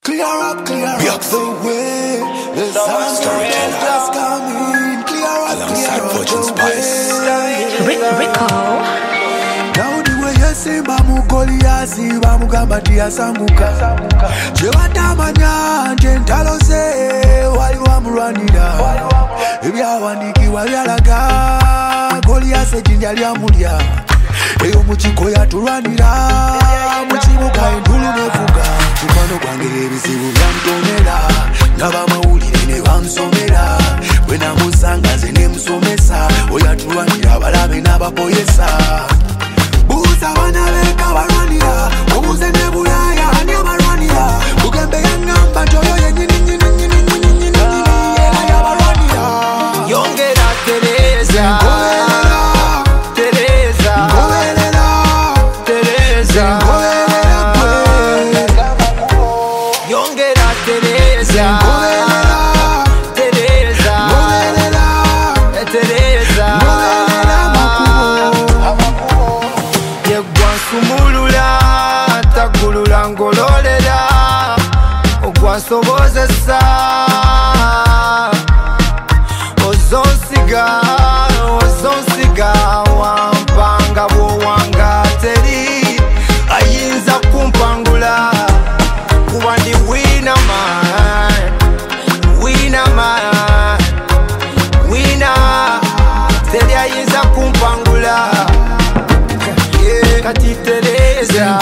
Clear up the way. The sun has come in. Clear up the way. Rico. Now the way you say Goliathi bamugamba tiyasanguka kyebatamanya nje ntalo ze wali wamulwanira ebyawandiikibwa byalaga Goliathi ejjinja lyamulya eyo mukiko yatulwanira mu kibuga endulu nevuga mukwano gwange ebizibu byamutomera ng'abamawulire ne bamusomera bwe namusanga nze ne musomesa oyo atulwanira abalabe n'abapoyesa buuza abaana b'eka balwanira obuuze ne Bulaaya ani abalwanira Bugembe yaŋŋamba nti oyo yennyini era yabalwanira yongera Tereza yongera Tereza yegwansumulula tagulula ngololera ogwansobozesa ozonsiga wampanga bwowanga teri ayinza kumpangula kuba ndi wina teri ayinza kumpangula kati Tereza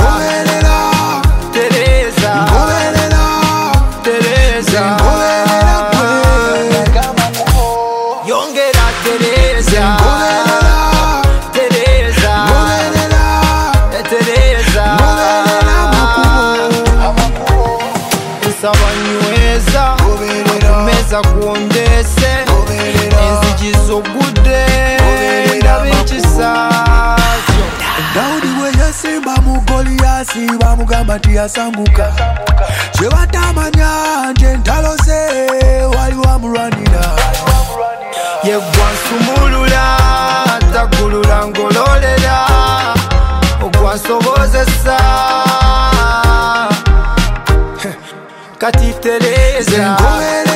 yongera Tereza nsaba nyweza akumeza kuondese enzigi zogudde ndaba ekisaazo Daudi we yasimba mu Goliathi bamugamba tiyasanguka kyebatamanya nje ntalo ze wali wamulwanira yegwansumulula tagulula ngololera ogwansobozesa kati Tereza